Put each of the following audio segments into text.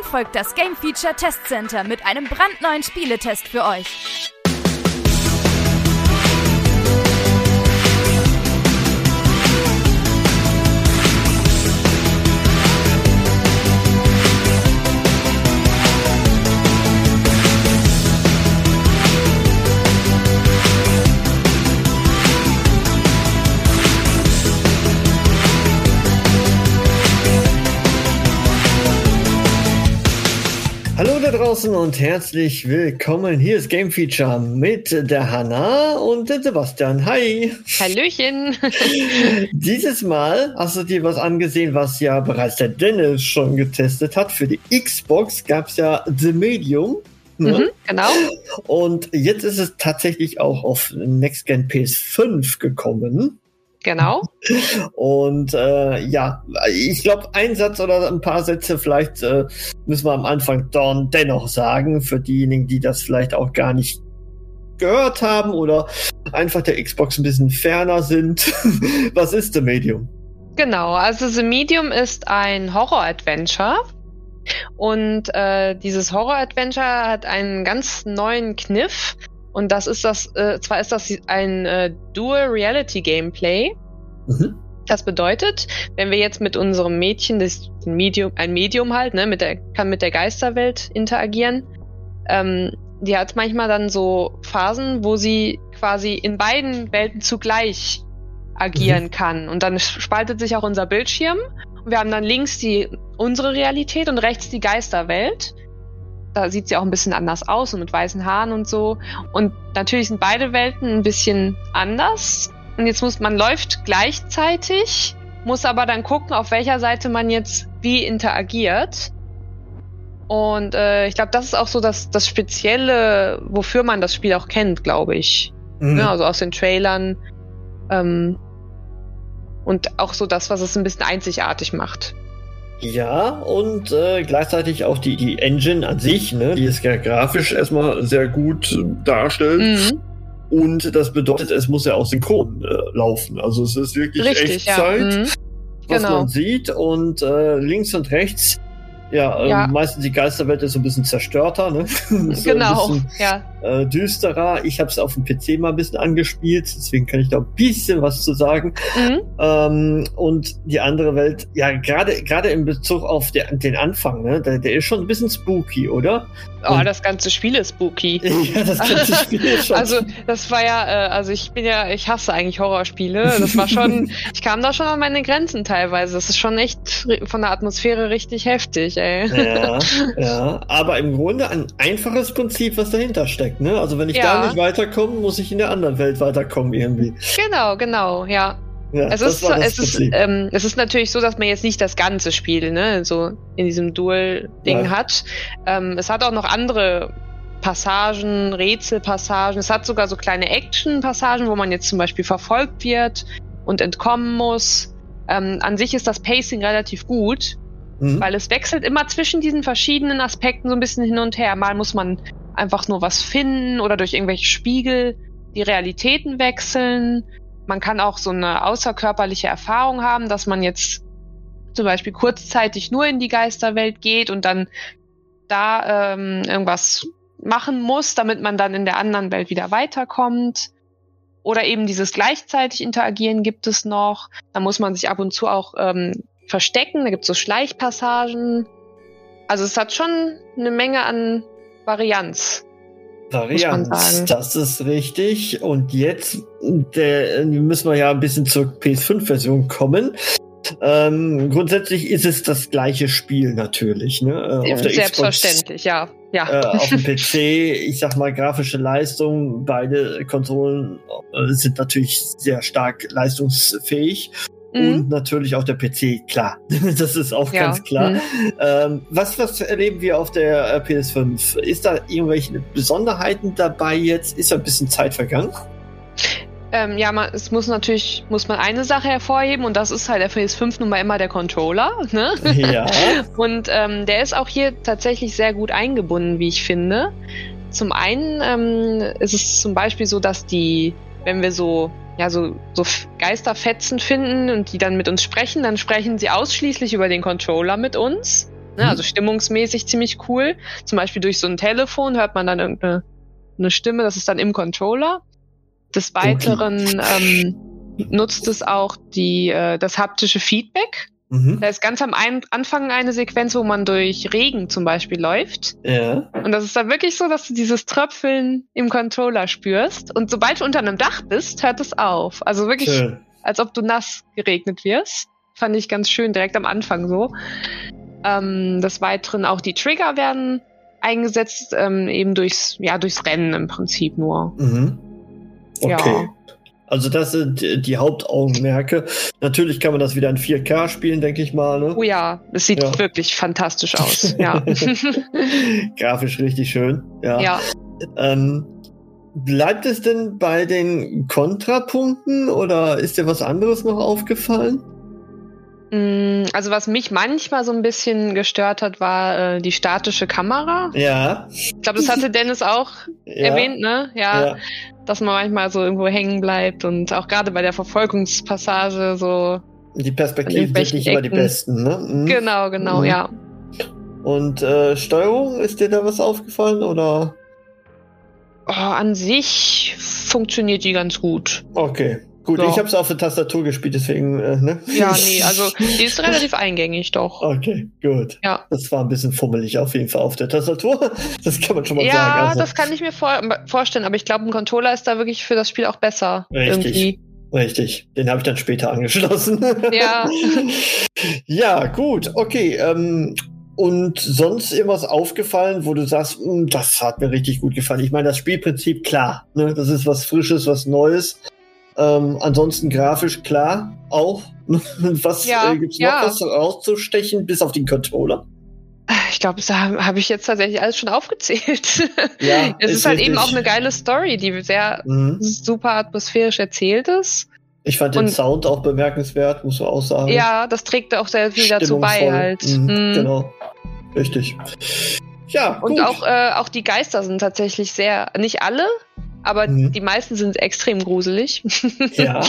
folgt das Game Feature Test Center mit einem brandneuen Spieletest für euch. Hallo da draußen und herzlich willkommen. Hier ist Game Feature mit der Hanna und dem Sebastian. Hi. Hallöchen. Dieses Mal hast du dir was angesehen, was ja bereits der Dennis schon getestet hat. Für die Xbox gab es ja The Medium. Ne? Genau. Und jetzt ist es tatsächlich auch auf Next Gen PS5 gekommen. Genau. Und ja, ich glaube, ein Satz oder ein paar Sätze vielleicht müssen wir am Anfang dennoch sagen, für diejenigen, die das vielleicht auch gar nicht gehört haben oder einfach der Xbox ein bisschen ferner sind. Was ist The Medium? Genau, also The Medium ist ein Horror-Adventure. Und dieses Horror-Adventure hat einen ganz neuen Kniff. Und das ist zwar ist das ein Dual-Reality-Gameplay. Mhm. Das bedeutet, wenn wir jetzt mit unserem Mädchen, ein Medium halt, ne, kann mit der Geisterwelt interagieren, die hat manchmal dann so Phasen, wo sie quasi in beiden Welten zugleich agieren kann. Und dann spaltet sich auch unser Bildschirm. Und wir haben dann links unsere Realität und rechts die Geisterwelt. Da sieht sie auch ein bisschen anders aus und mit weißen Haaren und so. Und natürlich sind beide Welten ein bisschen anders. Und jetzt man läuft gleichzeitig, muss aber dann gucken, auf welcher Seite man jetzt wie interagiert. Und ich glaube, das ist auch so das Spezielle, wofür man das Spiel auch kennt, glaube ich. Mhm. Ja, also aus den Trailern. Und auch so das, was es ein bisschen einzigartig macht. Ja, und gleichzeitig auch die Engine an sich, ne, die es ja grafisch erstmal sehr gut darstellt. Mhm. Und das bedeutet, es muss ja auch synchron laufen. Also es ist wirklich Echtzeit, was man sieht. Und links und rechts, meistens die Geisterwelt ist so ein bisschen zerstörter, ne? So genau, ein bisschen, düsterer. Ich habe es auf dem PC mal ein bisschen angespielt, deswegen kann ich da ein bisschen was zu sagen. Mhm. Und die andere Welt, ja, gerade in Bezug auf den Anfang, ne, der ist schon ein bisschen spooky, oder? Oh, das ganze Spiel ist spooky. Ja, das ganze Spiel ist schon. Also, das war ich hasse eigentlich Horrorspiele. Das war schon, ich kam da schon an meine Grenzen teilweise. Das ist schon echt von der Atmosphäre richtig heftig, ey. Ja, aber im Grunde ein einfaches Prinzip, was dahinter steckt, ne? Also, wenn ich da nicht weiterkomme, muss ich in der anderen Welt weiterkommen irgendwie. Genau, ja. Ja, es ist natürlich so, dass man jetzt nicht das ganze Spiel, ne, so in diesem Dual-Ding hat. Es hat auch noch andere Passagen, Rätselpassagen. Es hat sogar so kleine Action-Passagen, wo man jetzt zum Beispiel verfolgt wird und entkommen muss. An sich ist das Pacing relativ gut, weil es wechselt immer zwischen diesen verschiedenen Aspekten so ein bisschen hin und her. Mal muss man einfach nur was finden oder durch irgendwelche Spiegel die Realitäten wechseln. Man kann auch so eine außerkörperliche Erfahrung haben, dass man jetzt zum Beispiel kurzzeitig nur in die Geisterwelt geht und dann da irgendwas machen muss, damit man dann in der anderen Welt wieder weiterkommt. Oder eben dieses gleichzeitig Interagieren gibt es noch. Da muss man sich ab und zu auch verstecken. Da gibt es so Schleichpassagen. Also es hat schon eine Menge an Varianz. Das ist richtig. Und jetzt müssen wir ja ein bisschen zur PS5-Version kommen. Grundsätzlich ist es das gleiche Spiel natürlich, ne? Auf der Selbstverständlich, Xbox, ja. Auf dem PC, ich sag mal, grafische Leistung, beide Konsolen sind natürlich sehr stark leistungsfähig. Und natürlich auch der PC, klar. Das ist auch ganz klar. Was erleben wir auf der PS5? Ist da irgendwelche Besonderheiten dabei jetzt? Ist da ein bisschen Zeit vergangen? Muss man eine Sache hervorheben und das ist halt der PS5 nun mal immer der Controller, ne? Ja. Und der ist auch hier tatsächlich sehr gut eingebunden, wie ich finde. Zum einen ist es zum Beispiel so, dass wenn wir so Geisterfetzen finden und die dann mit uns sprechen, dann sprechen sie ausschließlich über den Controller mit uns. Also stimmungsmäßig ziemlich cool. Zum Beispiel durch so ein Telefon hört man dann irgendeine Stimme, das ist dann im Controller. Des Weiteren nutzt es auch das haptische Feedback. Da ist ganz am Anfang eine Sequenz, wo man durch Regen zum Beispiel läuft. Ja. Und das ist dann wirklich so, dass du dieses Tröpfeln im Controller spürst. Und sobald du unter einem Dach bist, hört es auf. Also wirklich, Schön. als ob du nass geregnet wirst. Fand ich ganz schön, direkt am Anfang so. Des Weiteren auch die Trigger werden eingesetzt, eben durchs Rennen im Prinzip nur. Okay. Ja. Also das sind die Hauptaugenmerke. Natürlich kann man das wieder in 4K spielen, denke ich mal. Ne? Oh ja, es sieht wirklich fantastisch aus. Ja. Grafisch richtig schön. Ja. Bleibt es denn bei den Kontrapunkten oder ist dir was anderes noch aufgefallen? Also was mich manchmal so ein bisschen gestört hat, war die statische Kamera. Ja. Ich glaube, das hatte Dennis auch erwähnt, ne? Ja. Dass man manchmal so irgendwo hängen bleibt und auch gerade bei der Verfolgungspassage so. Die Perspektiven sind nicht immer die besten, ne? Genau, ja. Und Steuerung, ist dir da was aufgefallen oder? An sich funktioniert die ganz gut. Okay. Gut, ich habe es auf der Tastatur gespielt, deswegen, ne? Ja, nee, also die ist relativ eingängig, doch. Okay, gut. Ja. Das war ein bisschen fummelig auf jeden Fall auf der Tastatur. Das kann man schon mal sagen. Ja, Also. das kann ich mir vorstellen, aber ich glaube, ein Controller ist da wirklich für das Spiel auch besser. Richtig. Den habe ich dann später angeschlossen. Ja. Ja, gut, okay. Und sonst irgendwas aufgefallen, wo du sagst, das hat mir richtig gut gefallen. Ich meine, das Spielprinzip, klar, ne? Das ist was Frisches, was Neues. Ansonsten grafisch klar auch. Was gibt's noch was rauszustechen, bis auf den Controller? Ich glaube, das habe ich jetzt tatsächlich alles schon aufgezählt. Ja, es ist halt eben auch eine geile Story, die sehr super atmosphärisch erzählt ist. Ich fand den Sound auch bemerkenswert, muss man auch sagen. Ja, das trägt auch sehr viel dazu bei halt. Genau, richtig. Ja, und gut. auch die Geister sind tatsächlich nicht alle, aber die meisten sind extrem gruselig. Ja.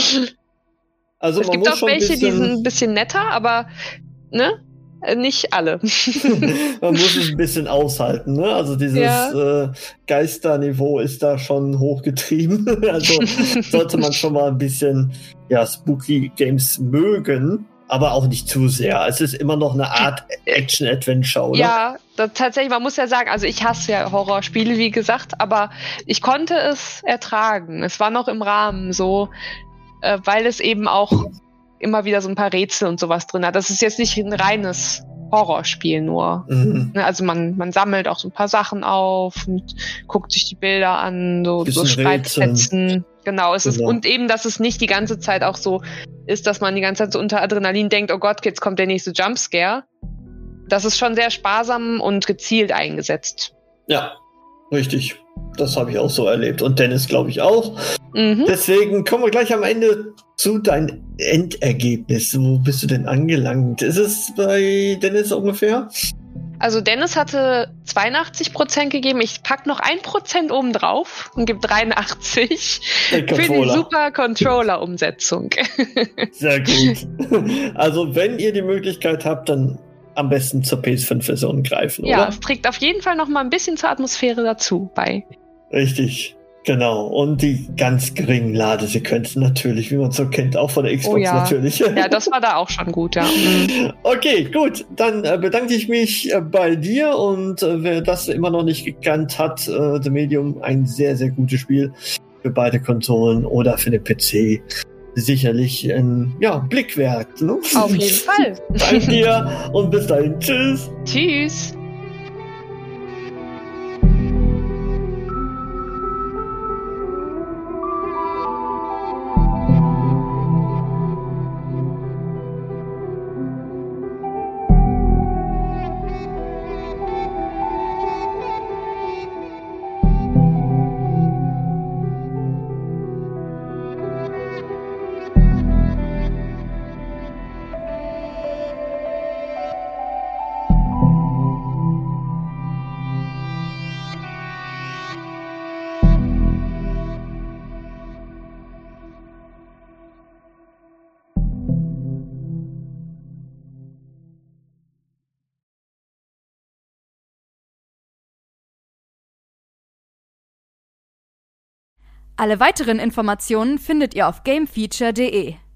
Also es gibt auch welche, die sind ein bisschen netter, aber ne? Nicht alle. Man muss es ein bisschen aushalten, ne? Also dieses Geisterniveau ist da schon hochgetrieben. Also sollte man schon mal ein bisschen Spooky Games mögen, aber auch nicht zu sehr. Es ist immer noch eine Art Action-Adventure, oder? Ja, tatsächlich, man muss ja sagen, also ich hasse ja Horrorspiele, wie gesagt, aber ich konnte es ertragen. Es war noch im Rahmen so, weil es eben auch immer wieder so ein paar Rätsel und sowas drin hat. Das ist jetzt nicht ein reines Horrorspiel nur. Also man sammelt auch so ein paar Sachen auf und guckt sich die Bilder an, so Schreibfetzen. Genau, ist, und eben, dass es nicht die ganze Zeit auch so ist, dass man die ganze Zeit so unter Adrenalin denkt, oh Gott, jetzt kommt der nächste Jumpscare. Das ist schon sehr sparsam und gezielt eingesetzt. Ja, richtig. Das habe ich auch so erlebt. Und Dennis, glaube ich, auch. Deswegen kommen wir gleich am Ende zu deinem Endergebnis. Wo bist du denn angelangt? Ist es bei Dennis ungefähr? Also Dennis hatte 82% gegeben. Ich pack noch 1% oben drauf und gebe 83 für die super Controller-Umsetzung. Sehr gut. Also wenn ihr die Möglichkeit habt, dann am besten zur PS5-Version greifen, oder? Ja, es trägt auf jeden Fall noch mal ein bisschen zur Atmosphäre dazu bei. Richtig, genau. Und die ganz geringen Ladesequenzen natürlich, wie man so kennt, auch von der Xbox natürlich. Ja, das war da auch schon gut, ja. Okay, gut. Dann bedanke ich mich bei dir und wer das immer noch nicht gekannt hat, The Medium, ein sehr, sehr gutes Spiel für beide Konsolen oder für den PC. Sicherlich ein Blick wert. Ne? Auf jeden Fall. Danke dir und bis dahin. Tschüss. Tschüss. Alle weiteren Informationen findet ihr auf gamefeature.de.